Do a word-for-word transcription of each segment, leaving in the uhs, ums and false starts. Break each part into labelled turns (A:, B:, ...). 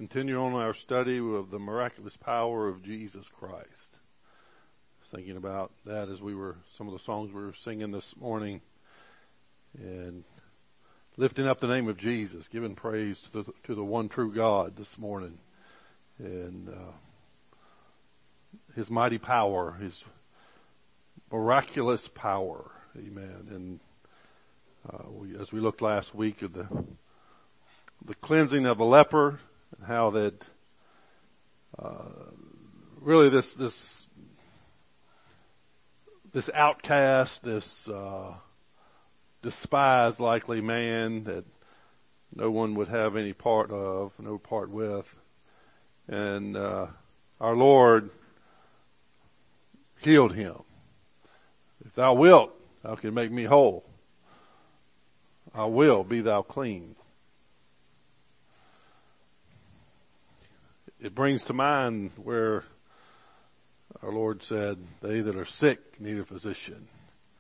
A: continue on our study of the miraculous power of Jesus Christ. Thinking about that as we were, some of the songs we were singing this morning, and lifting up the name of Jesus, giving praise to the, to the one true God this morning, and uh, His mighty power, His miraculous power. Amen. And uh, we, as we looked last week at the the cleansing of the leper, and how that uh, really this this this outcast, this uh, despised likely man that no one would have any part of, no part with, and uh, our Lord healed him. If thou wilt, thou can make me whole. I will, be thou clean. It brings to mind where our Lord said, they that are sick need a physician.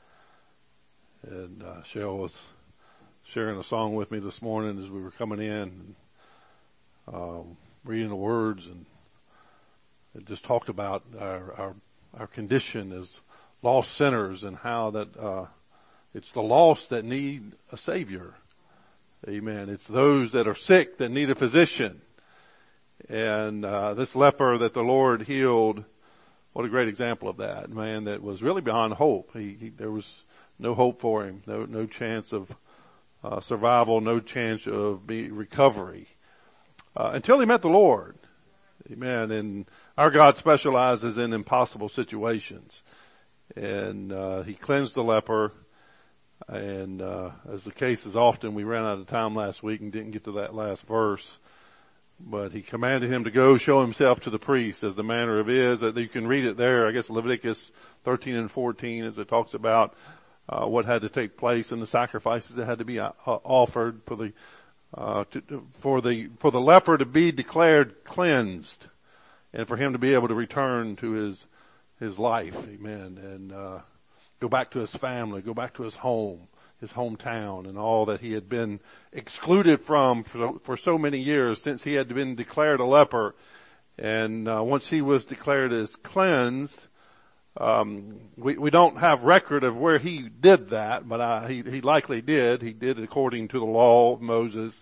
A: And uh, Cheryl was sharing a song with me this morning as we were coming in, and, um, reading the words, and it just talked about our, our, our condition as lost sinners, and how that, uh, it's the lost that need a Savior. Amen. It's those that are sick that need a physician. And, uh, this leper that the Lord healed, what a great example of that. Man that was really beyond hope. He, he there was no hope for him. No, no chance of, uh, survival, no chance of be, recovery. Uh, until he met the Lord. Amen. And our God specializes in impossible situations. And, uh, he cleansed the leper. And, uh, as the case is often, we ran out of time last week and didn't get to that last verse. But he commanded him to go show himself to the priest, as the manner of is. That you can read it there, I guess Leviticus thirteen and fourteen, as it talks about uh, what had to take place and the sacrifices that had to be uh, offered for the uh, to, for the for the leper to be declared cleansed, and for him to be able to return to his his life, amen, and uh, go back to his family, go back to his home, his hometown, and all that he had been excluded from for, for so many years, since he had been declared a leper. And uh, once he was declared as cleansed, um, we, we don't have record of where he did that, but uh, he, he likely did. He did it according to the law of Moses.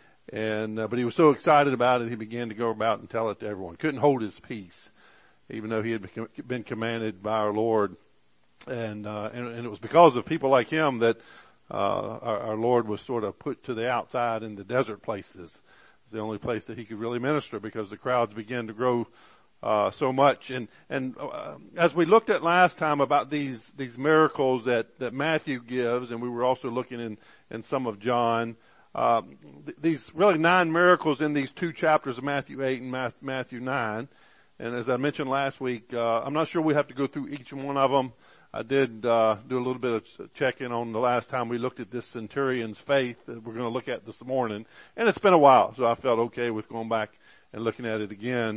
A: And uh, but he was so excited about it, he began to go about and tell it to everyone. Couldn't hold his peace, even though he had been commanded by our Lord. And, uh, and, and it was because of people like him that, uh, our, our Lord was sort of put to the outside in the desert places. It's the only place that he could really minister, because the crowds began to grow, uh, so much. And, and, uh, as we looked at last time about these, these miracles that, that Matthew gives, and we were also looking in, in some of John, uh, th- these really nine miracles in these two chapters of Matthew eight and Matthew nine. And as I mentioned last week, uh, I'm not sure we have to go through each one of them. I did uh do a little bit of checking on the last time we looked at this centurion's faith that we're going to look at this morning. And it's been a while, so I felt okay with going back and looking at it again.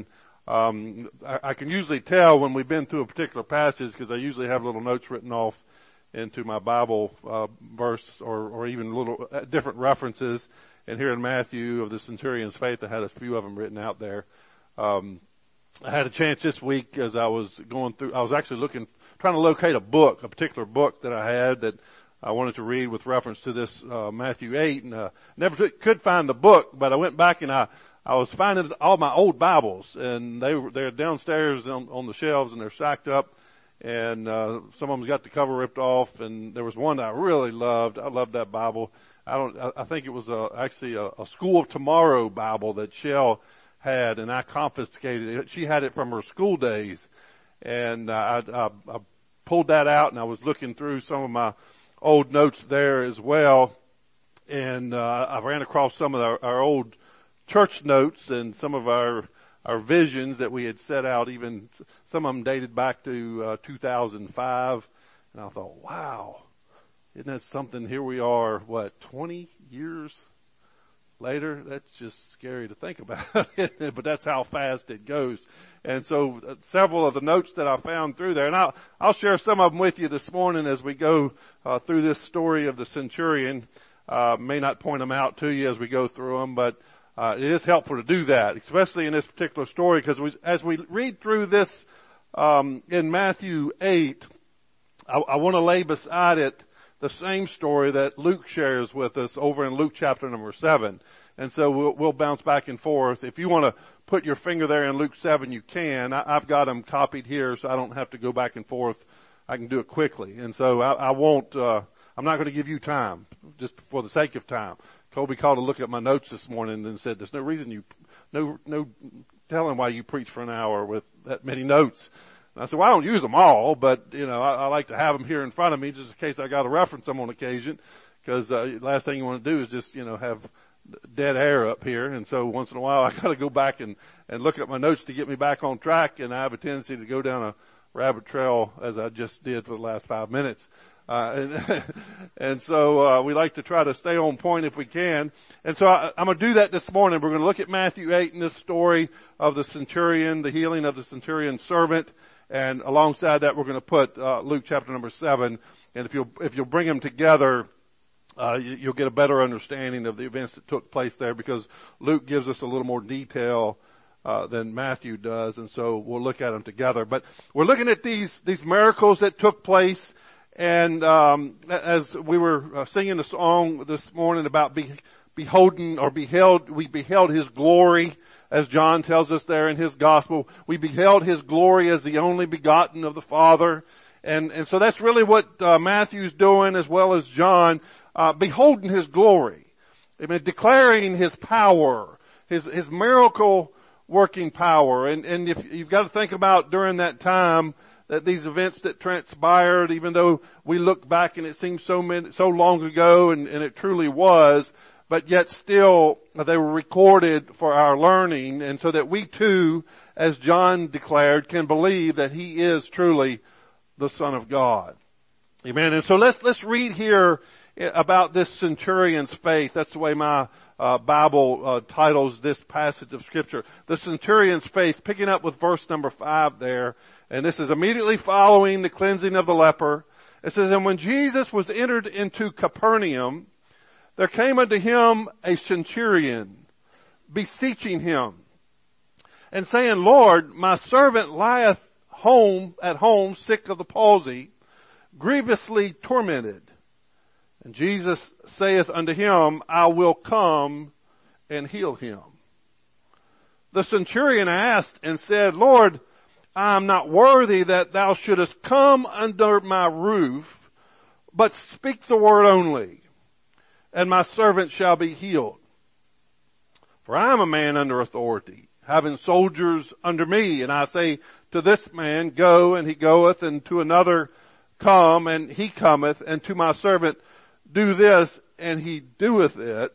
A: Um I, I can usually tell when we've been through a particular passage, because I usually have little notes written off into my Bible uh verse, or, or even little uh, different references. And here in Matthew of the centurion's faith, I had a few of them written out there. Um I had a chance this week as I was going through, I was actually looking, trying to locate a book, a particular book that I had that I wanted to read with reference to this, uh, Matthew eight, and, uh, never could find the book, but I went back and I, I was finding all my old Bibles, and they were, they're downstairs on, on the shelves, and they're stacked up, and, uh, some of them's got the cover ripped off, and there was one that I really loved. I loved that Bible. I don't, I, I think it was, uh, actually a, a School of Tomorrow Bible that Shell had, and I confiscated it. She had it from her school days, and uh, I, I, I pulled that out, and I was looking through some of my old notes there as well, and uh, I ran across some of our, our old church notes and some of our our visions that we had set out. Even some of them dated back to uh, two thousand five, and I thought, wow, isn't that something? Here we are, what, twenty years later? That's just scary to think about, but that's how fast it goes. And so uh, several of the notes that I found through there, and I'll, I'll share some of them with you this morning as we go uh, through this story of the centurion. Uh, may not point them out to you as we go through them, but Uh, it is helpful to do that, especially in this particular story, because we, as we read through this um, in Matthew eight, I, I want to lay beside it the same story that Luke shares with us over in Luke chapter number seven. And so we'll, we'll bounce back and forth. If you want to put your finger there in Luke seven, you can. I, I've got them copied here, so I don't have to go back and forth. I can do it quickly. And so I, I won't, uh, I'm not going to give you time, just for the sake of time. Colby called to look at my notes this morning and said, there's no reason you, no, no telling why you preach for an hour with that many notes. And I said, well, I don't use them all, but, you know, I, I like to have them here in front of me just in case I got to reference them on occasion, because uh, last thing you want to do is just, you know, have dead air up here. And so once in a while I got to go back and, and look at my notes to get me back on track, and I have a tendency to go down a rabbit trail as I just did for the last five minutes. Uh, and, and so, uh, we like to try to stay on point if we can. And so I, I'm going to do that this morning. We're going to look at Matthew eight and this story of the centurion, the healing of the centurion's servant. And alongside that, we're going to put, uh, Luke chapter number seven. And if you'll, if you'll bring them together, uh, you, you'll get a better understanding of the events that took place there, because Luke gives us a little more detail Uh, than Matthew does, and so we'll look at them together. But we're looking at these these miracles that took place, and um, as we were uh, singing the song this morning about be, beholden or beheld, we beheld His glory, as John tells us there in his gospel. We beheld His glory as the only begotten of the Father, and and so that's really what uh, Matthew's doing, as well as John, uh, beholding His glory. I mean, declaring His power, His His miracle working power. And, and if you've got to think about during that time that these events that transpired, even though we look back and it seems so many, so long ago, and, and it truly was, but yet still they were recorded for our learning, and so that we too, as John declared, can believe that He is truly the Son of God. Amen. And so let's, let's read here about this centurion's faith. That's the way my Uh, Bible uh, titles this passage of Scripture. The centurion's faith, picking up with verse number five there. And this is immediately following the cleansing of the leper. It says, and when Jesus was entered into Capernaum, there came unto him a centurion, beseeching him, and saying, Lord, my servant lieth home at home, sick of the palsy, grievously tormented. And Jesus saith unto him, I will come and heal him. The centurion asked and said, Lord, I am not worthy that thou shouldest come under my roof, but speak the word only, and my servant shall be healed. For I am a man under authority, having soldiers under me, and I say to this man, go, and he goeth, and to another, come, and he cometh, and to my servant, do this, and he doeth it.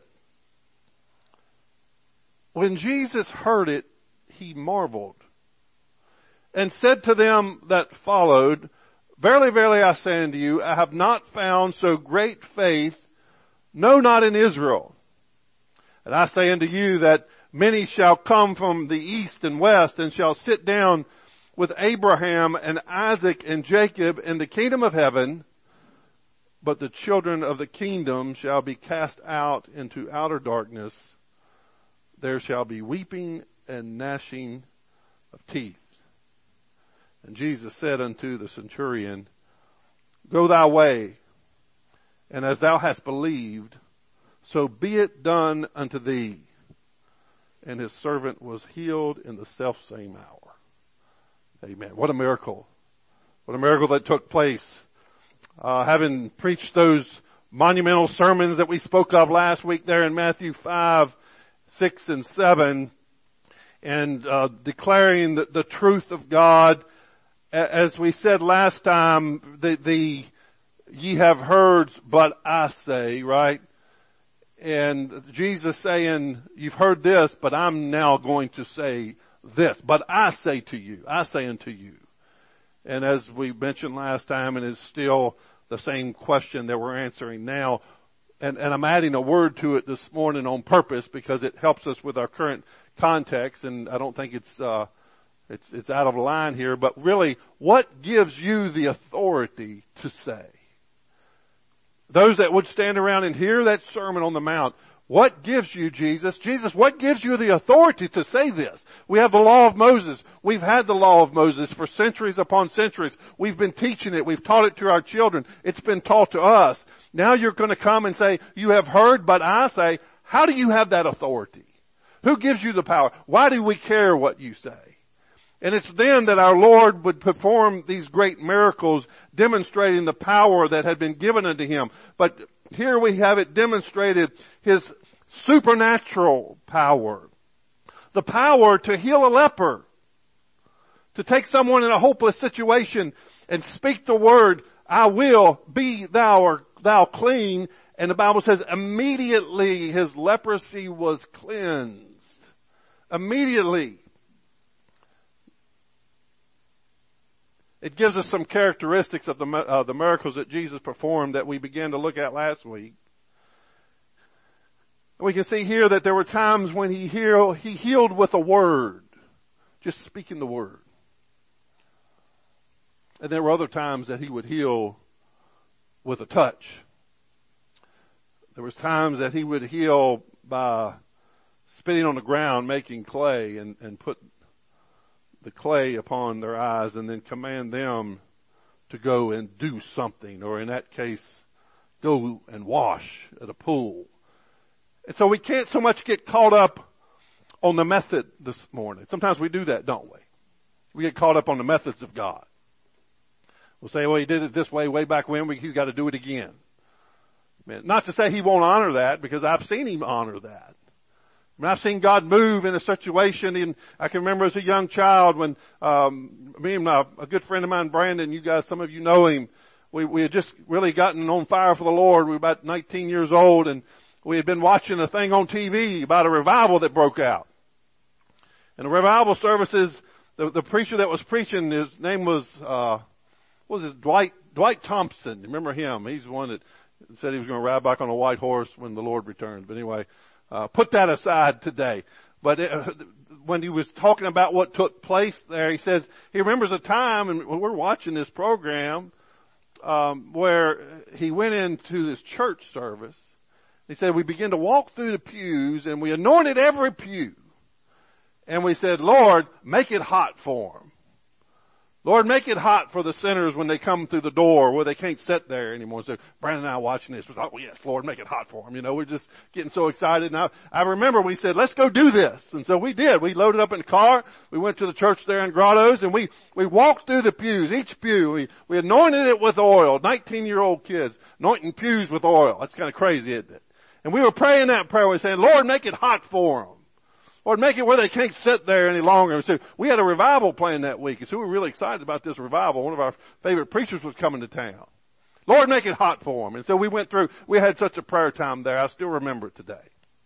A: When Jesus heard it, he marveled, and said to them that followed, verily, verily, I say unto you, I have not found so great faith, no, not in Israel. And I say unto you that many shall come from the east and west, and shall sit down with Abraham and Isaac and Jacob in the kingdom of heaven, but the children of the kingdom shall be cast out into outer darkness. There shall be weeping and gnashing of teeth. And Jesus said unto the centurion, go thy way, and as thou hast believed, so be it done unto thee. And his servant was healed in the selfsame hour. Amen. What a miracle. What a miracle that took place. Uh, having preached those monumental sermons that we spoke of last week there in Matthew five, six, and seven, and uh, declaring the, the truth of God, as we said last time, the, the ye have heard, but I say, right? And Jesus saying, you've heard this, but I'm now going to say this. But I say to you, I say unto you. And as we mentioned last time, and it's still the same question that we're answering now, and, and I'm adding a word to it this morning on purpose because it helps us with our current context, and I don't think it's, uh, it's, it's out of line here, but really, what gives you the authority to say? Those that would stand around and hear that Sermon on the Mount, What gives you, Jesus? Jesus, what gives you the authority to say this? We have the law of Moses. We've had the law of Moses for centuries upon centuries. We've been teaching it. We've taught it to our children. It's been taught to us. Now you're going to come and say, you have heard, but I say, how do you have that authority? Who gives you the power? Why do we care what you say? And it's then that our Lord would perform these great miracles, demonstrating the power that had been given unto him. But here we have it demonstrated, his supernatural power. The power to heal a leper. To take someone in a hopeless situation and speak the word, I will, be thou or thou clean. And the Bible says immediately his leprosy was cleansed. Immediately. It gives us some characteristics of the, uh, the miracles that Jesus performed that we began to look at last week. We can see here that there were times when he healed, he healed with a word. Just speaking the word. And there were other times that he would heal with a touch. There was times that he would heal by spitting on the ground, making clay, and, and put the clay upon their eyes and then command them to go and do something, or in that case, go and wash at a pool. And so we can't so much get caught up on the method this morning. Sometimes we do that, don't we? We get caught up on the methods of God. We'll say, well, he did it this way way back when, he's got to do it again. Not to say he won't honor that, because I've seen him honor that. I mean, I've seen God move in a situation, and I can remember as a young child when um me and my, a good friend of mine, Brandon, you guys, some of you know him, we, we had just really gotten on fire for the Lord. We were about nineteen years old, and we had been watching a thing on T V about a revival that broke out. And the revival services, the, the preacher that was preaching, his name was, uh, what was his, Dwight, Dwight Thompson. Remember him? He's the one that said he was going to ride back on a white horse when the Lord returned. But anyway, uh, put that aside today. But uh, when he was talking about what took place there, he says he remembers a time, and we're watching this program, um, where he went into this church service. He said we began to walk through the pews, and we anointed every pew. And we said, Lord, make it hot for them. Lord, make it hot for the sinners when they come through the door where they can't sit there anymore. So Brandon and I watching this was, oh yes, Lord, make it hot for them. You know, we're just getting so excited. And I, I remember we said, let's go do this. And so we did. We loaded up in the car. We went to the church there in Grottoes, and we, we walked through the pews, each pew. We, we anointed it with oil. nineteen year old kids anointing pews with oil. That's kind of crazy, isn't it? And we were praying that prayer. We were saying, Lord, make it hot for them. Lord, make it where they can't sit there any longer. And so we had a revival planned that week, and so we were really excited about this revival. One of our favorite preachers was coming to town. Lord, make it hot for them. And so we went through, we had such a prayer time there. I still remember it today.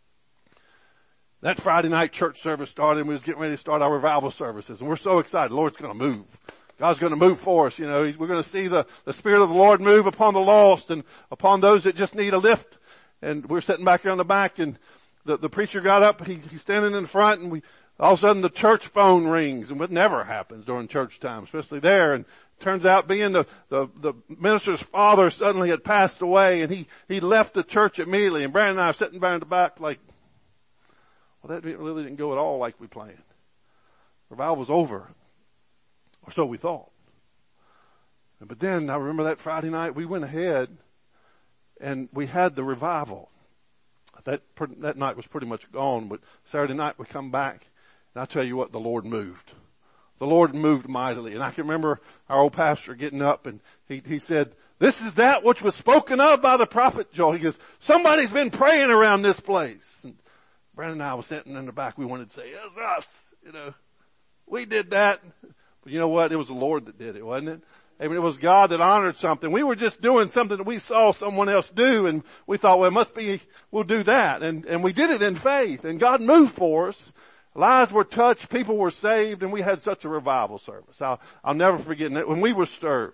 A: That Friday night church service started, and we was getting ready to start our revival services. And we're so excited. The Lord's going to move. God's going to move for us. You know, we're going to see the, the Spirit of the Lord move upon the lost and upon those that just need a lift. And we're sitting back here on the back, and The, the preacher got up, he, he's standing in front, and we, all of a sudden the church phone rings, and what never happens during church time, especially there, and it turns out being the, the, the minister's father suddenly had passed away, and he, he left the church immediately, and Brandon and I are sitting back in the back like, well, that really didn't go at all like we planned. Revival was over, or so we thought. But then I remember that Friday night, we went ahead, and we had the revival. That, that night was pretty much gone, but Saturday night we come back, and I tell you what, the Lord moved. The Lord moved mightily. And I can remember our old pastor getting up, and he, he said, this is that which was spoken of by the prophet Joel. He goes, somebody's been praying around this place. And Brandon and I were sitting in the back. We wanted to say, it's us. You know, we did that. But you know what? It was the Lord that did it, wasn't it? I mean, it was God that honored something. We were just doing something that we saw someone else do, and we thought, well, it must be, we'll do that. And, and we did it in faith, and God moved for us. Lives were touched, people were saved, and we had such a revival service. I'll, I'll never forget that when we were stirred.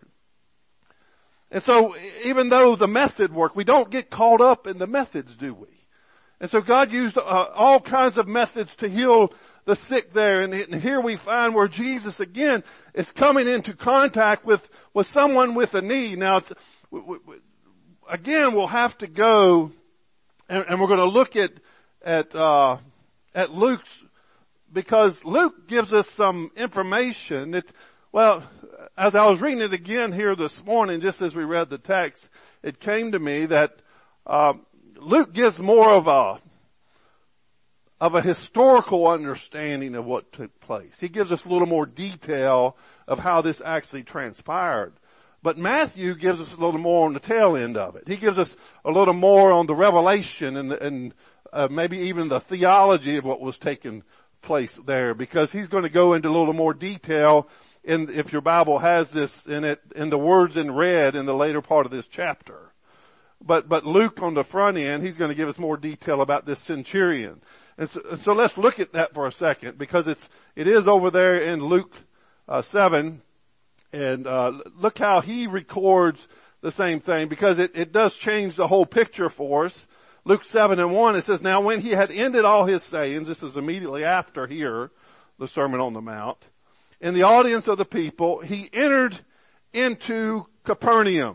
A: And so, even though the method worked, we don't get caught up in the methods, do we? And so God used uh, all kinds of methods to heal the sick there. And, and here we find where Jesus again is coming into contact with, with someone with a need. Now, it's, w- w- again, we'll have to go and, and we're going to look at, at, uh, at Luke's, because Luke gives us some information that, well, as I was reading it again here this morning, just as we read the text, it came to me that, uh, Luke gives more of a, of a historical understanding of what took place. He gives us a little more detail of how this actually transpired. But Matthew gives us a little more on the tail end of it. He gives us a little more on the revelation and, and uh, maybe even the theology of what was taking place there, because he's going to go into a little more detail in, if your Bible has this in it, in the words in red in the later part of this chapter. But, but Luke on the front end, he's going to give us more detail about this centurion. And so, and so let's look at that for a second, because it's, it is over there in Luke, uh, seven. And, uh, look how he records the same thing, because it, it does change the whole picture for us. Luke seven and one, it says, now when he had ended all his sayings, this is immediately after here, the Sermon on the Mount, in the audience of the people, he entered into Capernaum.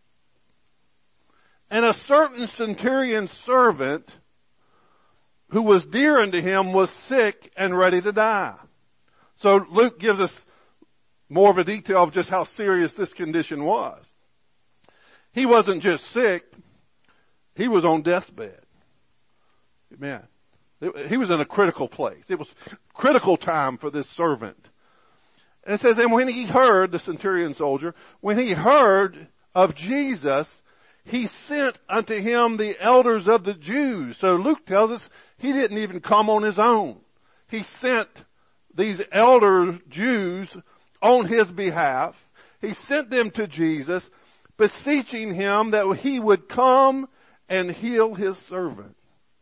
A: And a certain centurion's servant, who was dear unto him, was sick and ready to die. So Luke gives us more of a detail of just how serious this condition was. He wasn't just sick, he was on death's bed. Amen. He was in a critical place. It was critical time for this servant. And it says, and when he heard, the centurion soldier, when he heard of Jesus, he sent unto him the elders of the Jews. So Luke tells us he didn't even come on his own. He sent these elder Jews on his behalf. He sent them to Jesus, beseeching him that he would come and heal his servant.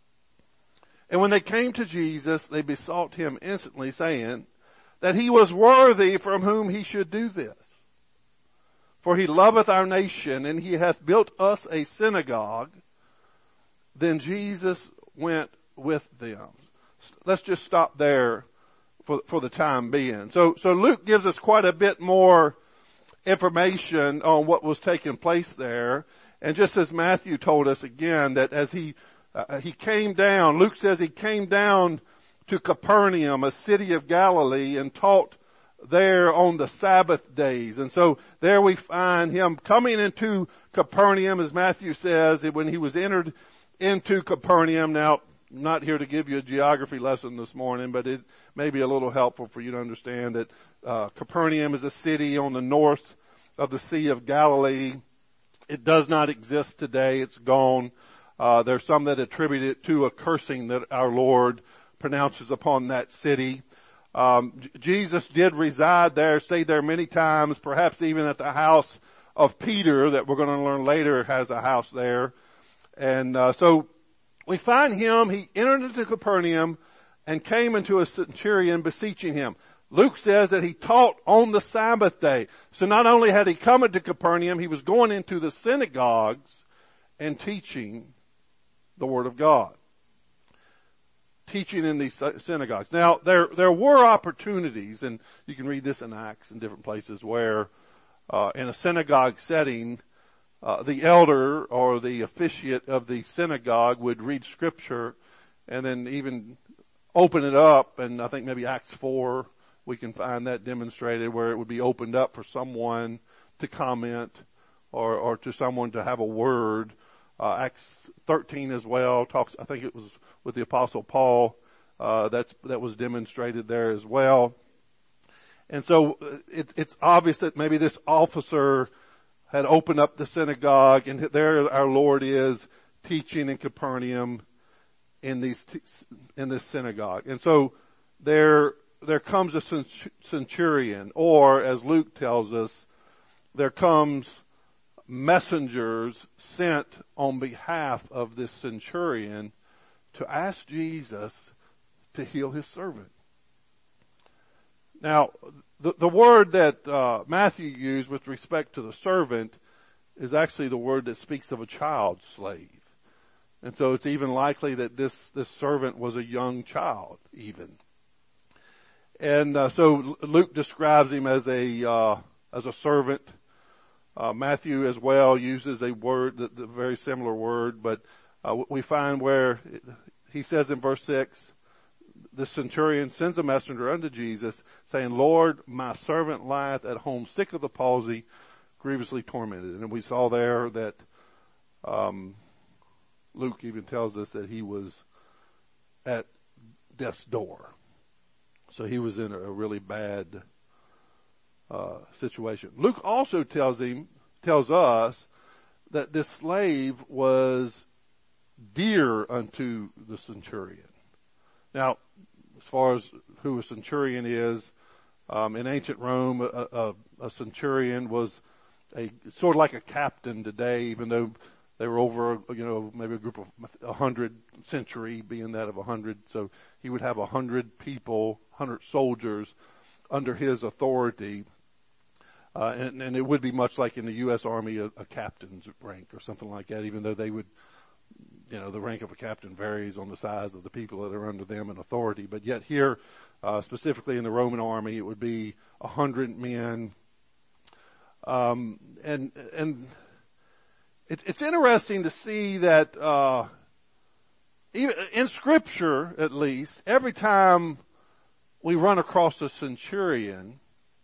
A: And when they came to Jesus, they besought him instantly, saying that he was worthy from whom he should do this. For he loveth our nation, and he hath built us a synagogue. Then Jesus went with them. Let's just stop there for, for the time being. So, so Luke gives us quite a bit more information on what was taking place there. And just as Matthew told us again, that as he, uh, he came down, Luke says he came down to Capernaum, a city of Galilee, and taught there on the Sabbath days. And so there we find him coming into Capernaum, as Matthew says, when he was entered into Capernaum. Now, I'm not here to give you a geography lesson this morning, but it may be a little helpful for you to understand that uh, Capernaum is a city on the north of the Sea of Galilee. It does not exist today. It's gone. Uh, there's some that attribute it to a cursing that our Lord pronounces upon that city. Um, J- Jesus did reside there, stayed there many times, perhaps even at the house of Peter, that we're going to learn later has a house there. And uh, so we find him, he entered into Capernaum and came into a centurion beseeching him. Luke says that he taught on the Sabbath day. So not only had he come into Capernaum, he was going into the synagogues and teaching the Word of God. Teaching in these synagogues. Now, there, there were opportunities, and you can read this in Acts and different places, where, uh, in a synagogue setting, uh, the elder or the officiate of the synagogue would read scripture and then even open it up. And I think maybe Acts four, we can find that demonstrated, where it would be opened up for someone to comment or, or to someone to have a word. Uh, Acts thirteen as well talks, I think it was with the Apostle Paul, uh, that's, that was demonstrated there as well. And so it, it's obvious that maybe this officer had opened up the synagogue, and there our Lord is teaching in Capernaum in these, in this synagogue. And so there, there comes a centurion, or as Luke tells us, there comes messengers sent on behalf of this centurion to ask Jesus to heal his servant. Now, the, the word that uh, Matthew used with respect to the servant is actually the word that speaks of a child slave. And so it's even likely that this, this servant was a young child even. And uh, so Luke describes him as a, uh, as a servant. Uh, Matthew as well uses a word, the, the very similar word, but uh, we find where he says in verse six, the centurion sends a messenger unto Jesus, saying, Lord, my servant lieth at home sick of the palsy, grievously tormented. And we saw there that um, Luke even tells us that he was at death's door. So he was in a really bad uh, situation. Luke also tells him, tells us that this slave was dear unto the centurion. Now, as far as who a centurion is, um, in ancient Rome, a, a, a centurion was a sort of like a captain today, even though they were over, you know, maybe a group of a hundred, century being that of a hundred. So he would have a hundred people, hundred soldiers under his authority. Uh, and, and it would be much like in the U S Army, a, a captain's rank or something like that, even though they would, you know, the rank of a captain varies on the size of the people that are under them in authority. But yet here, uh, specifically in the Roman army, it would be a hundred men. Um, and, and it, it's interesting to see that, uh, even in scripture, at least, every time we run across a centurion,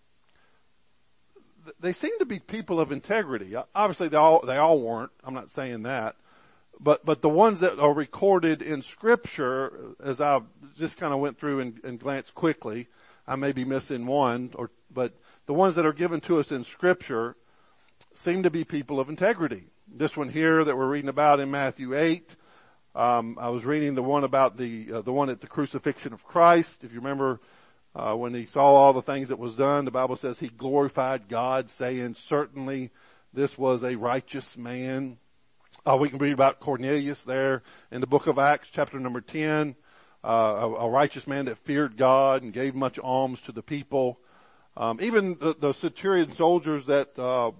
A: they seem to be people of integrity. Obviously they all, they all weren't. I'm not saying that. But, but the ones that are recorded in scripture, as I just kind of went through and, and glanced quickly, I may be missing one, or, but the ones that are given to us in scripture seem to be people of integrity. This one here that we're reading about in Matthew eight, um, I was reading the one about the, uh, the one at the crucifixion of Christ. If you remember, uh, when he saw all the things that was done, the Bible says he glorified God, saying, certainly this was a righteous man. Uh, we can read about Cornelius there in the book of Acts, chapter number ten, uh, a, a righteous man that feared God and gave much alms to the people. Um, even the, the centurion soldiers that, uh,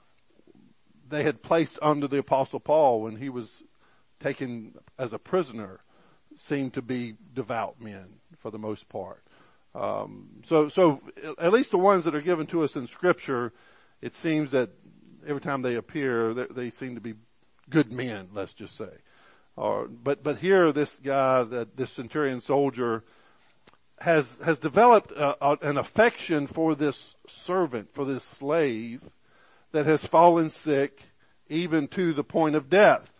A: they had placed under the apostle Paul when he was taken as a prisoner seemed to be devout men for the most part. Um, so, so at least the ones that are given to us in scripture, it seems that every time they appear, they, they seem to be good men, let's just say. Or, but, but here this guy, that this centurion soldier has, has developed a, a, an affection for this servant, for this slave that has fallen sick even to the point of death.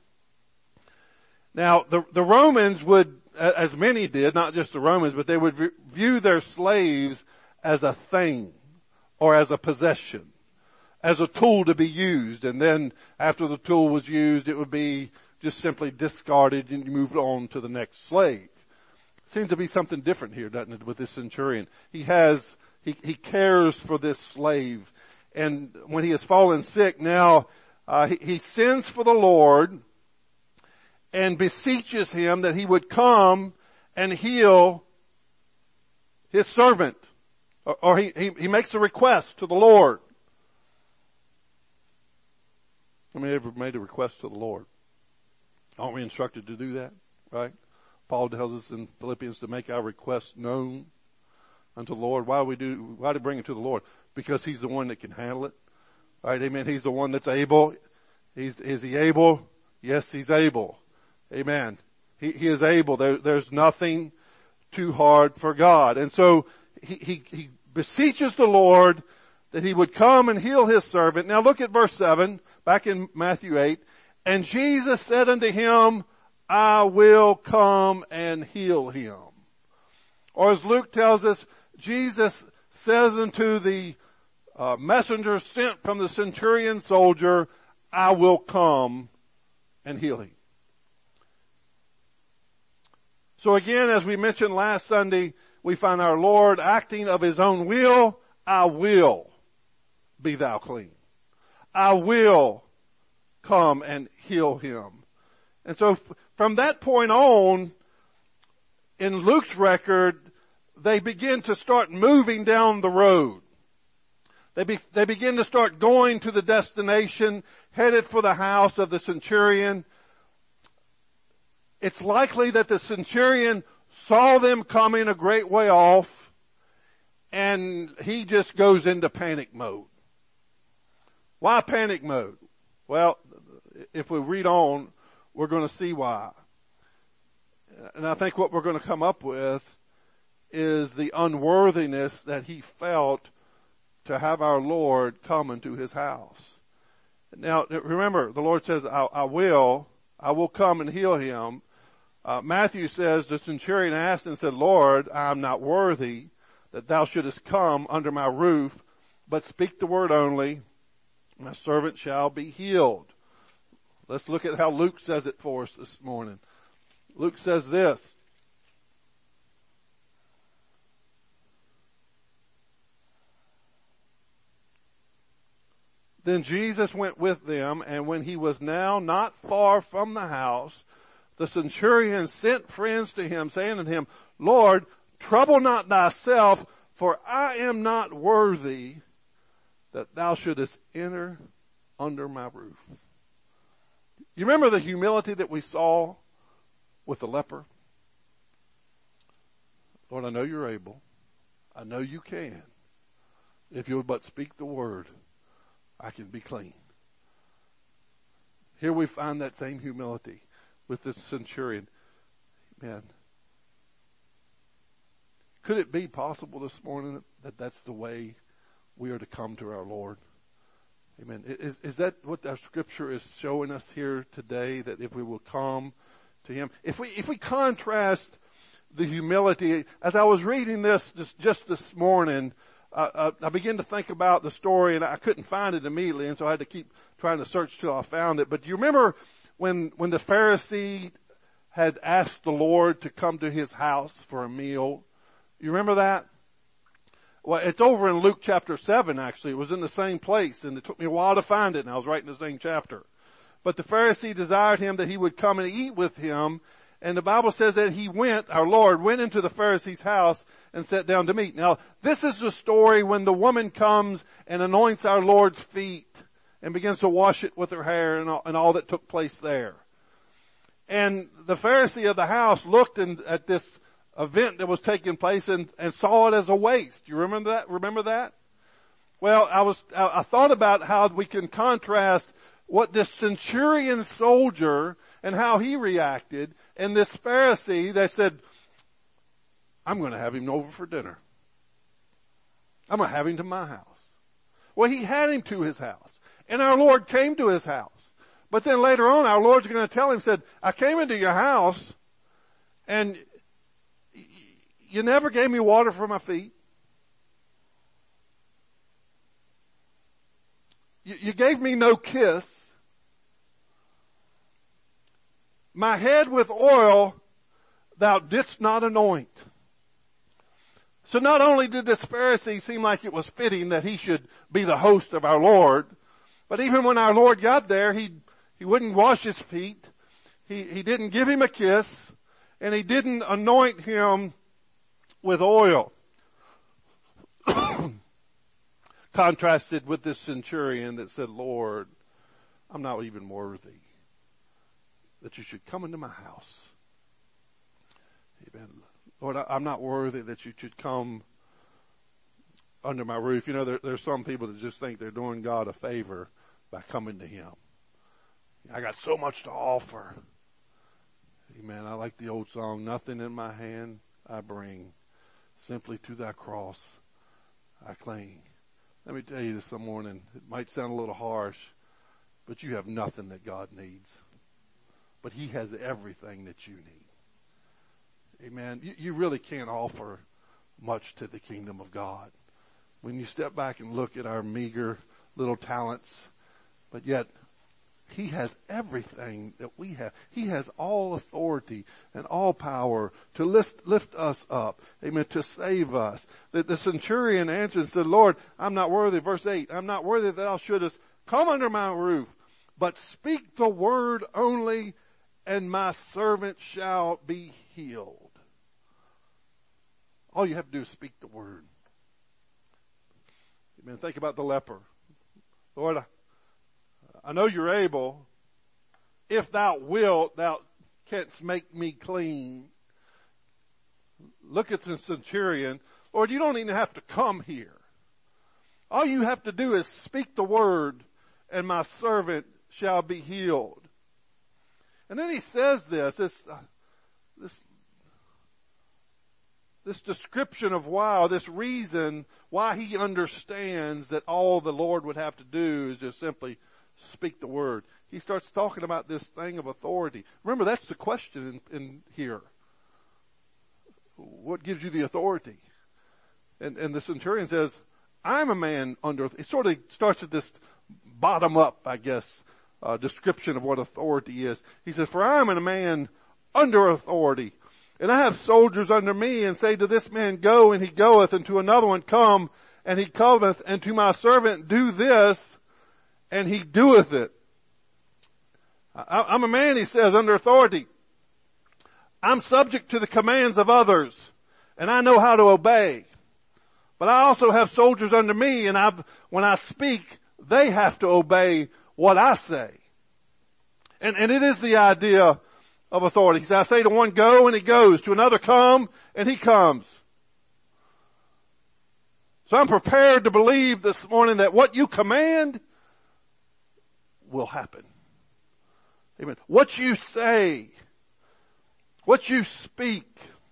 A: Now, the, the Romans would, as many did, not just the Romans, but they would view their slaves as a thing or as a possession, as a tool to be used. And then after the tool was used, it would be just simply discarded and moved on to the next slave. Seems to be something different here, doesn't it, with this centurion? He has, he, he cares for this slave. And when he has fallen sick, now, uh, he, he sends for the Lord and beseeches him that he would come and heal his servant. Or, or he, he, he makes a request to the Lord. How many ever made a request to the Lord? Aren't we instructed to do that? Right? Paul tells us in Philippians to make our requests known unto the Lord. Why do we do, why do we bring it to the Lord? Because he's the one that can handle it. Right? Amen. He's the one that's able. He's, is he able? Yes, he's able. Amen. He, he is able. There, there's nothing too hard for God. And so he, he, he beseeches the Lord that he would come and heal his servant. Now look at verse seven, back in Matthew eight. And Jesus said unto him, I will come and heal him. Or as Luke tells us, Jesus says unto the uh, messenger sent from the centurion soldier, I will come and heal him. So again, as we mentioned last Sunday, we find our Lord acting of his own will. I will be thou clean. I will come and heal him. And so f- from that point on, in Luke's record, they begin to start moving down the road. They, be, they begin to start going to the destination, headed for the house of the centurion. It's likely that the centurion saw them coming a great way off, and he just goes into panic mode. Why panic mode? Well, if we read on, we're going to see why. And I think what we're going to come up with is the unworthiness that he felt to have our Lord come into his house. Now, remember, the Lord says, I, I will, I will come and heal him. Uh, Matthew says, the centurion asked and said, Lord, I am not worthy that thou shouldest come under my roof, but speak the word only, my servant shall be healed. Let's look at how Luke says it for us this morning. Luke says this. Then Jesus went with them, and when he was now not far from the house, the centurion sent friends to him, saying to him, Lord, trouble not thyself, for I am not worthy that thou shouldest enter under my roof. You remember the humility that we saw with the leper? Lord, I know you're able. I know you can. If you would but speak the word, I can be clean. Here we find that same humility with this centurion. Man, could it be possible this morning that that's the way we are to come to our Lord? Amen. Is, is that what our scripture is showing us here today? That if we will come to him, if we, if we contrast the humility, as I was reading this just, just this morning, uh, I began to think about the story, and I couldn't find it immediately, and so I had to keep trying to search till I found it. But do you remember when, when the Pharisee had asked the Lord to come to his house for a meal? You remember that? Well, it's over in Luke chapter seven, actually. It was in the same place, and it took me a while to find it, and I was right in the same chapter. But the Pharisee desired him that he would come and eat with him, and the Bible says that he went, our Lord, went into the Pharisee's house and sat down to meat. Now, this is the story when the woman comes and anoints our Lord's feet and begins to wash it with her hair and all, and all that took place there. And the Pharisee of the house looked in, at this event that was taking place and, and saw it as a waste. You remember that? Remember that? Well, I was, I, I thought about how we can contrast what this centurion soldier and how he reacted, and this Pharisee that said, I'm going to have him over for dinner. I'm going to have him to my house. Well, he had him to his house, and our Lord came to his house. But then later on, our Lord's going to tell him, said, I came into your house, and you never gave me water for my feet. You, you gave me no kiss. My head with oil thou didst not anoint. So not only did this Pharisee seem like it was fitting that he should be the host of our Lord, but even when our Lord got there, he, he wouldn't wash his feet. He, he didn't give him a kiss, and he didn't anoint him with oil. Contrasted with this centurion that said, Lord, I'm not even worthy that you should come into my house. Amen. Lord, I, I'm not worthy that you should come under my roof. You know, there, there's some people that just think they're doing God a favor by coming to him. I got so much to offer. Amen. I like the old song, nothing in my hand I bring, simply to thy cross I cling. Let me tell you this morning, it might sound a little harsh, but you have nothing that God needs. But he has everything that you need. Amen. You, you really can't offer much to the kingdom of God. When you step back and look at our meager little talents, but yet he has everything that we have. He has all authority and all power to lift, lift us up. Amen. To save us. The, the centurion answered and said, Lord, I'm not worthy. Verse eight, I'm not worthy that thou shouldest come under my roof, but speak the word only, and my servant shall be healed. All you have to do is speak the word. Amen. Think about the leper. Lord, I, I know you're able. If thou wilt, thou canst make me clean. Look at the centurion. Lord, you don't even have to come here. All you have to do is speak the word, and my servant shall be healed. And then he says this, this, uh, this, this description of why, this reason why he understands that all the Lord would have to do is just simply speak the word. He starts talking about this thing of authority. Remember, that's the question in, in here. What gives you the authority? And, and the centurion says, I'm a man under, it sort of starts at this bottom up, I guess, uh, description of what authority is. He says, for I am a man under authority, and I have soldiers under me, and say to this man, go, and he goeth, and to another one, come, and he cometh, and to my servant, do this, and he doeth it. I, I'm a man, he says, under authority. I'm subject to the commands of others, and I know how to obey. But I also have soldiers under me, and I, when I speak, they have to obey what I say. And, and it is the idea of authority. He says, I say to one, go, and he goes. To another, come, and he comes. So I'm prepared to believe this morning that what you command will happen. Amen. What you say, what you speak,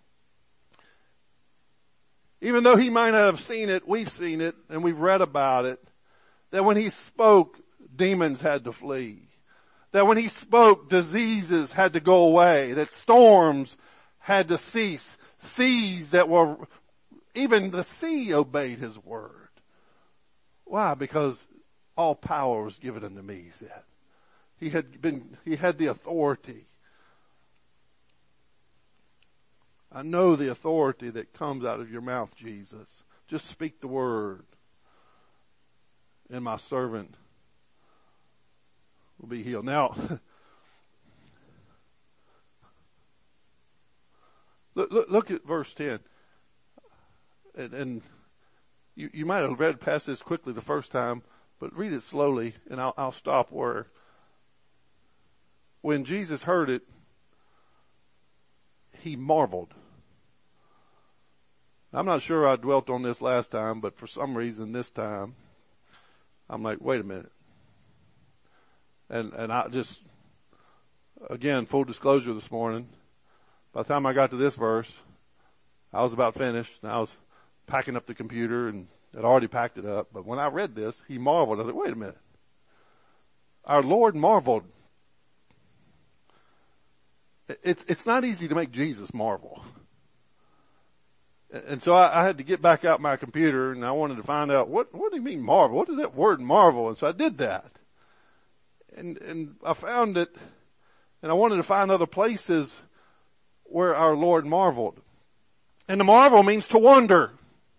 A: even though he might not have seen it, we've seen it and we've read about it, that when he spoke, demons had to flee. That when he spoke, diseases had to go away. That storms had to cease. Seas that were, even the sea obeyed his word. Why? Because all power was given unto me, he said. He had been, he had the authority. I know the authority that comes out of your mouth, Jesus. Just speak the word, and my servant will be healed. Now, look, look, look at verse ten. And, and you, you might have read past this quickly the first time, but read it slowly, and I'll, I'll stop where. When Jesus heard it, he marveled. I'm not sure I dwelt on this last time, but for some reason this time, I'm like, wait a minute. And, and I just, again, full disclosure this morning, by the time I got to this verse, I was about finished, and I was packing up the computer, and had already packed it up. But when I read this, he marveled. I said, wait a minute. Our Lord marveled. It's, it's not easy to make Jesus marvel. And so I, I had to get back out my computer, and I wanted to find out, what, what do you mean marvel? What is that word marvel? And so I did that. And, and I found it, and I wanted to find other places where our Lord marveled. And the marvel means to wonder.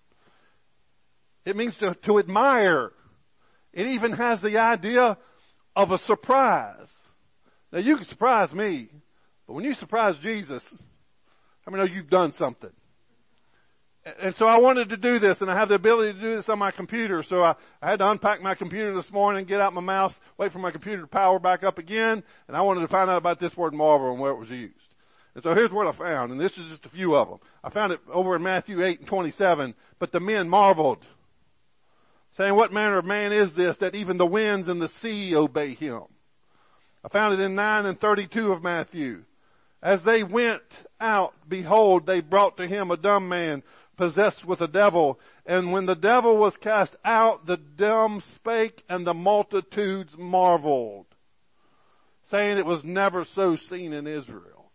A: It means to, to admire. It even has the idea of a surprise. Now you can surprise me, but when you surprise Jesus, how many know you've done something? And so I wanted to do this, and I have the ability to do this on my computer. So I, I had to unpack my computer this morning, get out my mouse, wait for my computer to power back up again, and I wanted to find out about this word marvel and where it was used. And so here's what I found, and this is just a few of them. I found it over in Matthew eight and twenty-seven. But the men marveled, saying, what manner of man is this, that even the winds and the sea obey him? I found it in nine and thirty-two of Matthew. As they went out, behold, they brought to him a dumb man, possessed with a devil. And when the devil was cast out, the dumb spake, and the multitudes marveled, saying it was never so seen in Israel.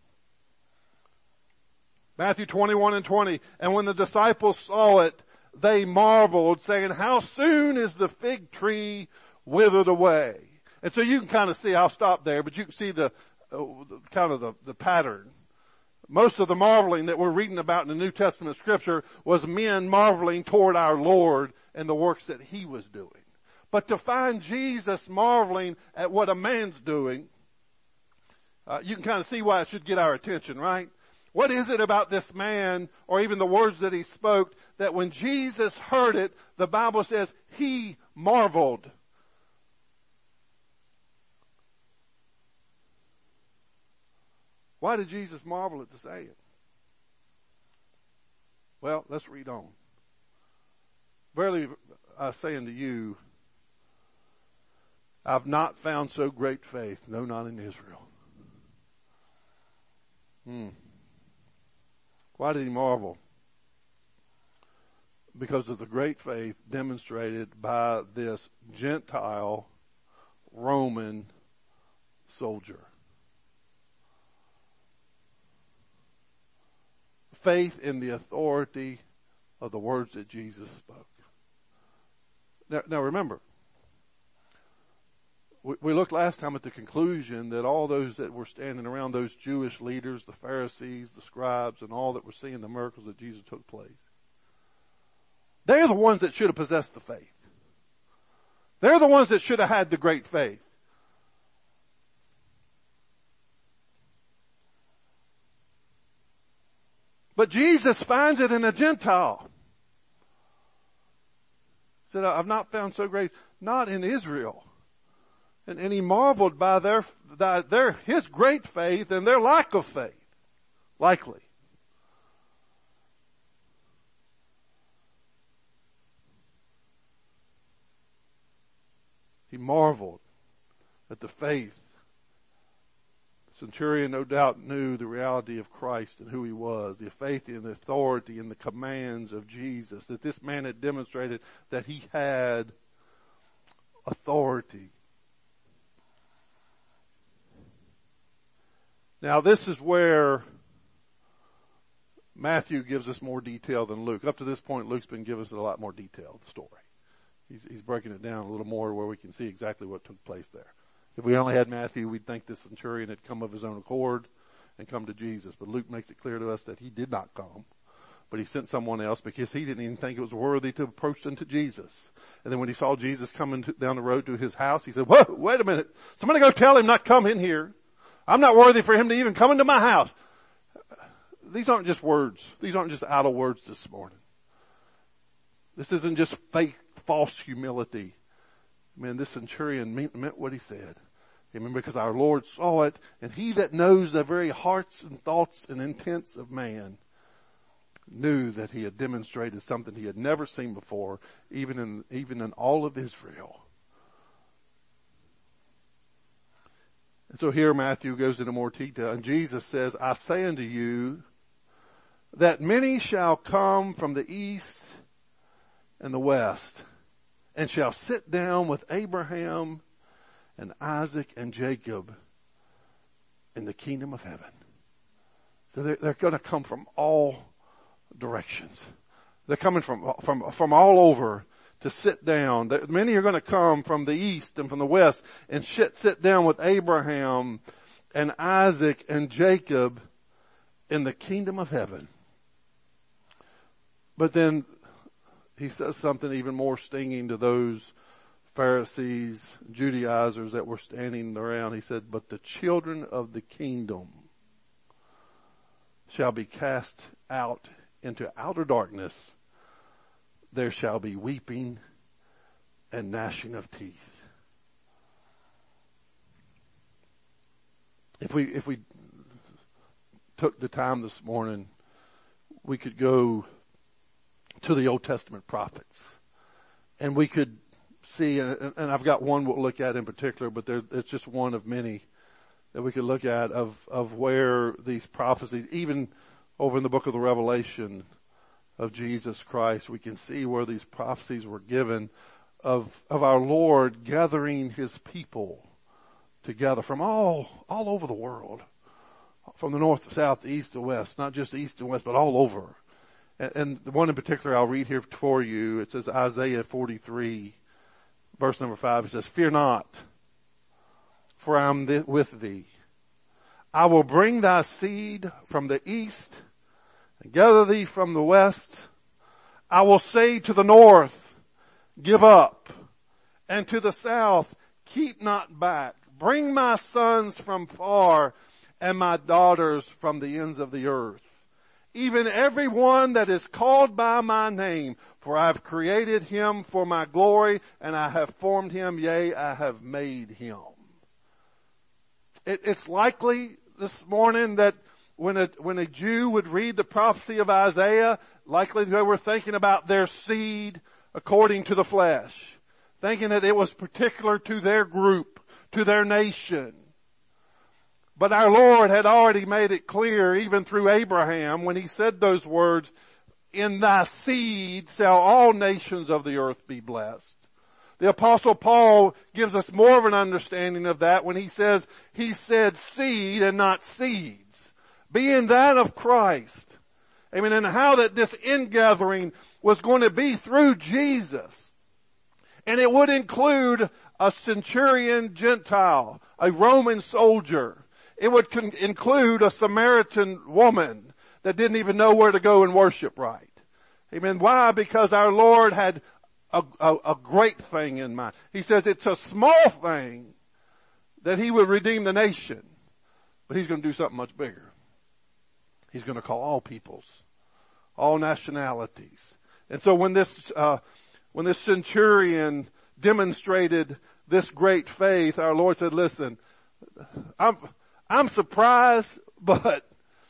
A: Matthew twenty-one and twenty. And when the disciples saw it, they marveled, saying, how soon is the fig tree withered away? And so you can kind of see, I'll stop there, but you can see the, uh, the kind of the, the pattern. Most of the marveling that we're reading about in the New Testament scripture was men marveling toward our Lord and the works that he was doing. But to find Jesus marveling at what a man's doing, uh, you can kind of see why it should get our attention, right? What is it about this man, or even the words that he spoke, that when Jesus heard it, the Bible says he marveled? Why did Jesus marvel at the saying? Well, let's read on. Verily I say unto you, I've not found so great faith, no, not in Israel. Hmm. Why did he marvel? Because of the great faith demonstrated by this Gentile Roman soldier. Faith in the authority of the words that Jesus spoke. Now, now remember, we, we looked last time at the conclusion that all those that were standing around, those Jewish leaders, the Pharisees, the scribes, and all that were seeing the miracles that Jesus took place, they're the ones that should have possessed the faith. They're the ones that should have had the great faith. But Jesus finds it in a Gentile. He said, I've not found so great, not in Israel. And, and he marveled by their, their, his great faith and their lack of faith. Likely. He marveled at the faith. The centurion no doubt knew the reality of Christ and who he was, the faith and the authority and the commands of Jesus, that this man had demonstrated that he had authority. Now this is where Matthew gives us more detail than Luke. Up to this point, Luke's been giving us a lot more detail of the story. He's, he's breaking it down a little more where we can see exactly what took place there. If we only had Matthew, we'd think this centurion had come of his own accord and come to Jesus. But Luke makes it clear to us that he did not come, but he sent someone else because he didn't even think it was worthy to approach unto Jesus. And then when he saw Jesus coming to, down the road to his house, he said, whoa, wait a minute. Somebody go tell him not come in here. I'm not worthy for him to even come into my house. These aren't just words. These aren't just idle words this morning. This isn't just fake, false humility. Man, this centurion meant, meant what he said. Amen. Because our Lord saw it, and he that knows the very hearts and thoughts and intents of man knew that he had demonstrated something he had never seen before, even in, even in all of Israel. And so here Matthew goes into more detail, and Jesus says, I say unto you that many shall come from the east and the west, and shall sit down with Abraham and Isaac and Jacob in the kingdom of heaven. So they're, they're going to come from all directions. They're coming from, from, from all over to sit down. Many are going to come from the east and from the west and sit, sit down with Abraham and Isaac and Jacob in the kingdom of heaven. But then he says something even more stinging to those Pharisees, Judaizers that were standing around. He said, but the children of the kingdom shall be cast out into outer darkness. There shall be weeping and gnashing of teeth. If we, if we took the time this morning, we could go to the Old Testament prophets, and we could see, and I've got one we'll look at in particular, but there, it's just one of many that we could look at of, of where these prophecies, even over in the book of the Revelation of Jesus Christ, we can see where these prophecies were given of, of our Lord gathering his people together from all, all over the world, from the north, the south, the east, the west, not just the east and west, but all over. And, and the one in particular I'll read here for you, it says Isaiah forty-three, verse number five, it says, fear not, for I am th- with thee. I will bring thy seed from the east and gather thee from the west. I will say to the north, give up, and to the south, keep not back. Bring my sons from far and my daughters from the ends of the earth. Even every one that is called by my name, for I have created him for my glory, and I have formed him, yea, I have made him. It, it's likely this morning that when a, when a Jew would read the prophecy of Isaiah, likely they were thinking about their seed according to the flesh, thinking that it was particular to their group, to their nation. But our Lord had already made it clear, even through Abraham, when he said those words, in thy seed shall all nations of the earth be blessed. The Apostle Paul gives us more of an understanding of that when he says, he said seed and not seeds, being that of Christ. Amen. And how that this ingathering was going to be through Jesus. And it would include a centurion Gentile, a Roman soldier. It would con- include a Samaritan woman that didn't even know where to go and worship right. Amen. Why? Because our Lord had a, a, a great thing in mind. He says it's a small thing that he would redeem the nation, but he's going to do something much bigger. He's going to call all peoples, all nationalities. And so when this, uh, when this centurion demonstrated this great faith, our Lord said, listen, I'm, I'm surprised, but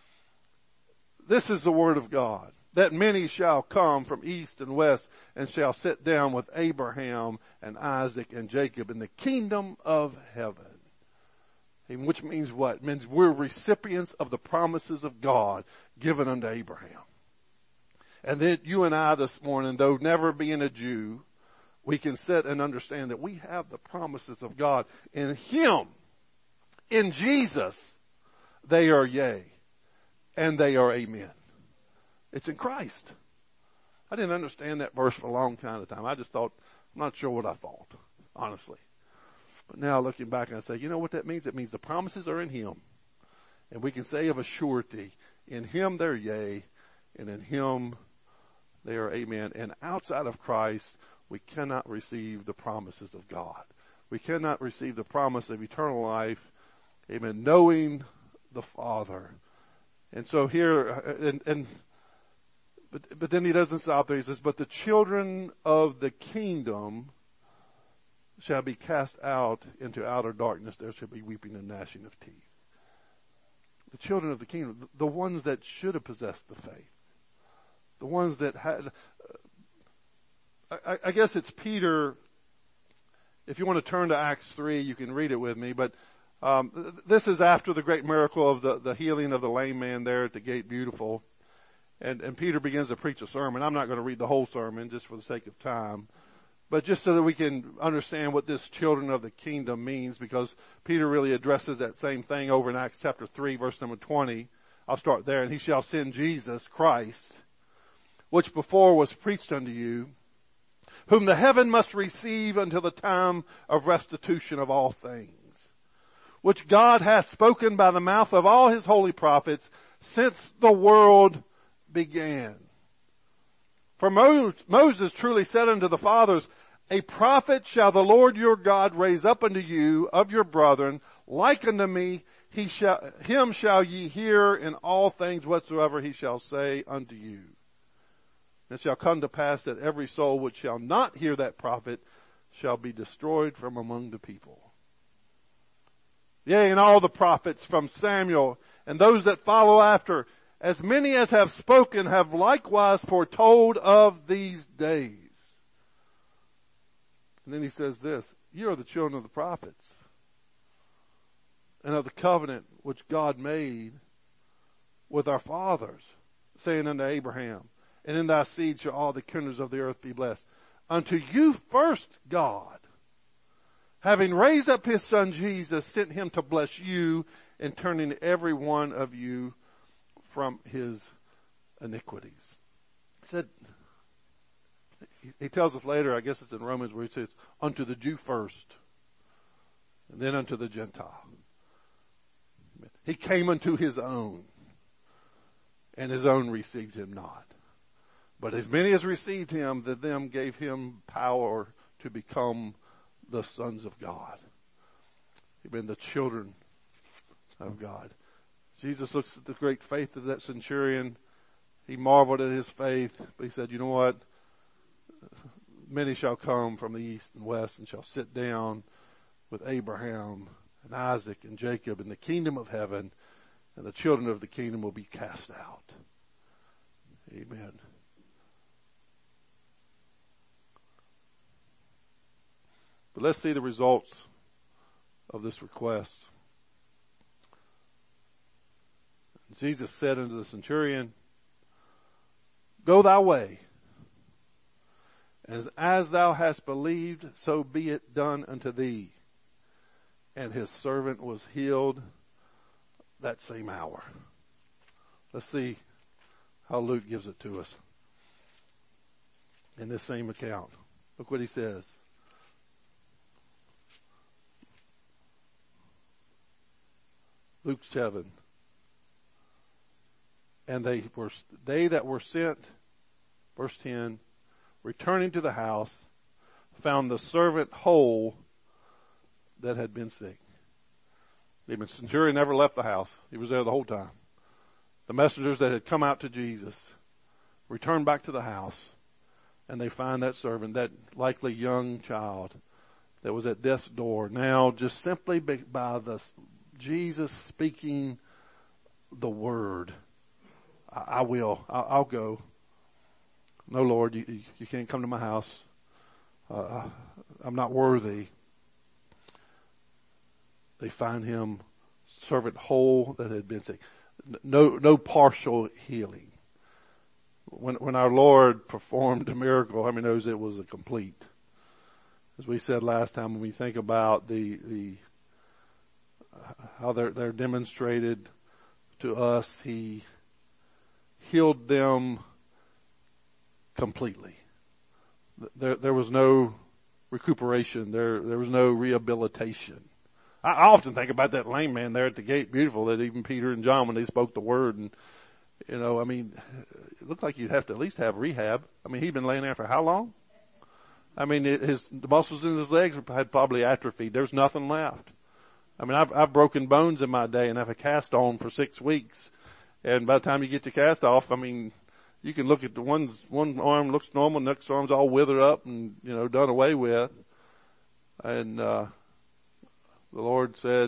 A: this is the word of God, that many shall come from east and west and shall sit down with Abraham and Isaac and Jacob in the kingdom of heaven. Which means what? It means we're recipients of the promises of God given unto Abraham. And that you and I this morning, though never being a Jew, we can sit and understand that we have the promises of God in Him. In Jesus, they are yea, and they are amen. It's in Christ. I didn't understand that verse for a long kind of time. I just thought, I'm not sure what I thought, honestly. But now looking back, I say, you know what that means? It means the promises are in Him. And we can say of a surety, in Him they're yea, and in Him they are amen. And outside of Christ, we cannot receive the promises of God. We cannot receive the promise of eternal life, amen, knowing the Father. And so here, and, and but, but then he doesn't stop there. He says, but the children of the kingdom shall be cast out into outer darkness. There shall be weeping and gnashing of teeth. The children of the kingdom, the ones that should have possessed the faith. The ones that had, uh, I, I guess it's Peter. If you want to turn to Acts three, you can read it with me, but um, th- this is after the great miracle of the, the healing of the lame man there at the gate beautiful. And, and Peter begins to preach a sermon. I'm not going to read the whole sermon just for the sake of time, but just so that we can understand what this children of the kingdom means, because Peter really addresses that same thing over in Acts chapter three, verse number twenty. I'll start there. And he shall send Jesus Christ, which before was preached unto you, whom the heaven must receive until the time of restitution of all things, which God hath spoken by the mouth of all his holy prophets since the world began. For Moses truly said unto the fathers, a prophet shall the Lord your God raise up unto you of your brethren, like unto me. He shall, him shall ye hear in all things whatsoever he shall say unto you. It shall come to pass that every soul which shall not hear that prophet shall be destroyed from among the people. Yea, and all the prophets from Samuel and those that follow after, as many as have spoken, have likewise foretold of these days. And then he says this, you are the children of the prophets and of the covenant which God made with our fathers, saying unto Abraham, and in thy seed shall all the kindreds of the earth be blessed. Unto you first God, having raised up his son Jesus, sent him to bless you and turning every one of you from his iniquities. He said, he tells us later, I guess it's in Romans, where he says, unto the Jew first, and then unto the Gentile. He came unto his own, and his own received him not. But as many as received him, that them gave him power to become the sons of God. Amen. The children of God. Jesus looks at the great faith of that centurion. He marveled at his faith, but he said, you know what? Many shall come from the east and west and shall sit down with Abraham and Isaac and Jacob in the kingdom of heaven, and the children of the kingdom will be cast out. Amen. But let's see the results of this request. Jesus said unto the centurion, go thy way. As, as thou hast believed, so be it done unto thee. And his servant was healed that same hour. Let's see how Luke gives it to us in this same account. Look what he says. Luke seven. And they were, they that were sent, verse ten, returning to the house, found the servant whole that had been sick. The centurion never left the house. He was there the whole time. The messengers that had come out to Jesus returned back to the house, and they find that servant, that likely young child that was at death's door, now just simply by the Jesus speaking the word. I, I will. I, I'll go. No, Lord, you, you can't come to my house. Uh, I'm not worthy. They find him servant whole that had been sick. No, no partial healing. When, when our Lord performed a miracle, how many knows it was a complete? As we said last time, when we think about the, the, uh, how they're, they're demonstrated to us, he healed them completely. There, there was no recuperation. There, there was no rehabilitation. I, I often think about that lame man there at the gate, beautiful, that even Peter and John, when they spoke the word, and, you know, I mean, it looked like you'd have to at least have rehab. I mean, he'd been laying there for how long? I mean, it, his, the muscles in his legs had probably atrophied. There's nothing left. I mean, I've, I've broken bones in my day and have a cast on for six weeks. And by the time you get your cast off, I mean, you can look at the one, one arm looks normal, the next arm's all withered up and, you know, done away with. And, uh, the Lord said,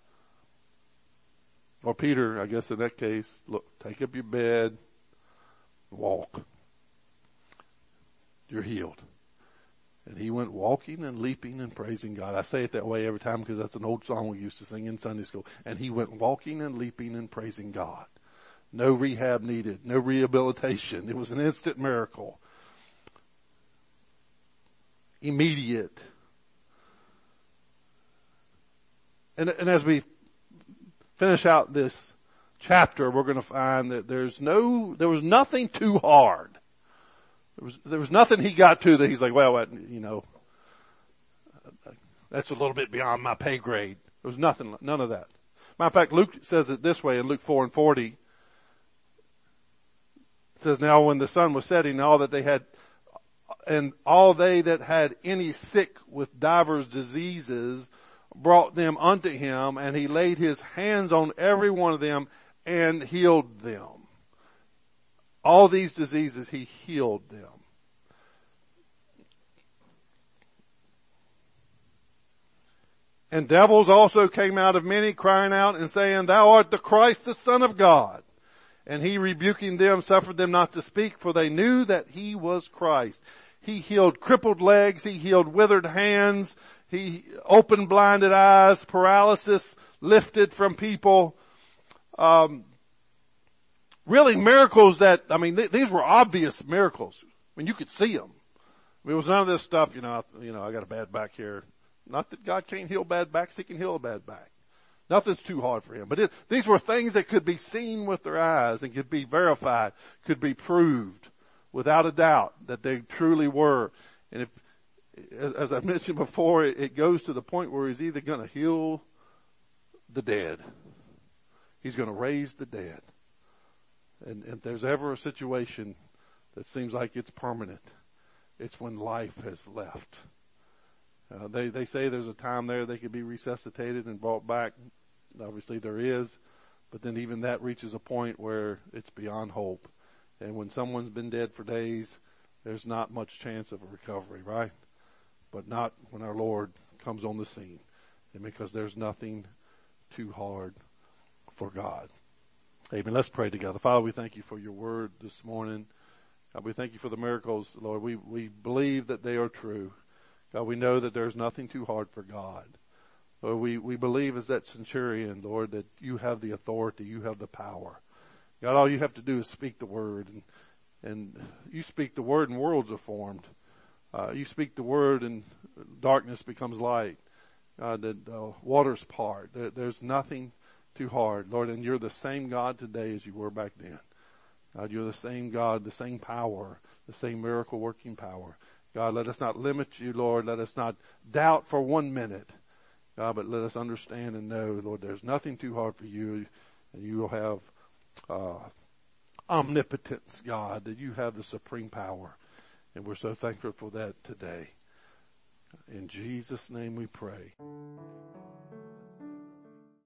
A: or Peter, I guess in that case, look, take up your bed, walk. You're healed. And he went walking and leaping and praising God. I say it that way every time because that's an old song we used to sing in Sunday school. And he went walking and leaping and praising God. No rehab needed, no rehabilitation. It was an instant miracle. Immediate. And, and as we finish out this chapter, we're going to find that there's no, there was nothing too hard. There was, there was nothing he got to that he's like, well, you know, that's a little bit beyond my pay grade. There was nothing, none of that. Matter of fact, Luke says it this way in Luke four and forty. It says, now when the sun was setting, all that they had, and all they that had any sick with divers diseases brought them unto him, and he laid his hands on every one of them and healed them. All these diseases, he healed them. And devils also came out of many, crying out and saying, thou art the Christ, the Son of God. And he, rebuking them, suffered them not to speak, for they knew that he was Christ. He healed crippled legs. He healed withered hands. He opened blinded eyes, paralysis lifted from people. Um, really miracles that, I mean, th- these were obvious miracles. I mean, you could see them. I mean, it was none of this stuff, you know, I, you know, I got a bad back here. Not that God can't heal bad backs. He can heal a bad back. Nothing's too hard for him. But it, these were things that could be seen with their eyes and could be verified, could be proved without a doubt that they truly were. And if, as I mentioned before, it goes to the point where he's either going to heal the dead. He's going to raise the dead. And if there's ever a situation that seems like it's permanent, it's when life has left. Uh, they, they say there's a time there they could be resuscitated and brought back. Obviously there is, but then even that reaches a point where it's beyond hope. And when someone's been dead for days, there's not much chance of a recovery, right? But not when our Lord comes on the scene. And because there's nothing too hard for God. Amen. Let's pray together. Father, we thank you for your word this morning. God, we thank you for the miracles, Lord. We, we believe that they are true. God, we know that there's nothing too hard for God. Lord, we, we believe as that centurion, Lord, that you have the authority, you have the power. God, all you have to do is speak the word, and, and you speak the word and worlds are formed. Uh, you speak the word and darkness becomes light. God, that uh, waters part. There, there's nothing too hard, Lord, and you're the same God today as you were back then. God, you're the same God, the same power, the same miracle working power. God, let us not limit you, Lord. Let us not doubt for one minute. God, but let us understand and know, Lord, there's nothing too hard for you, and you will have uh, omnipotence, God, that you have the supreme power. And we're so thankful for that today. In Jesus' name we pray.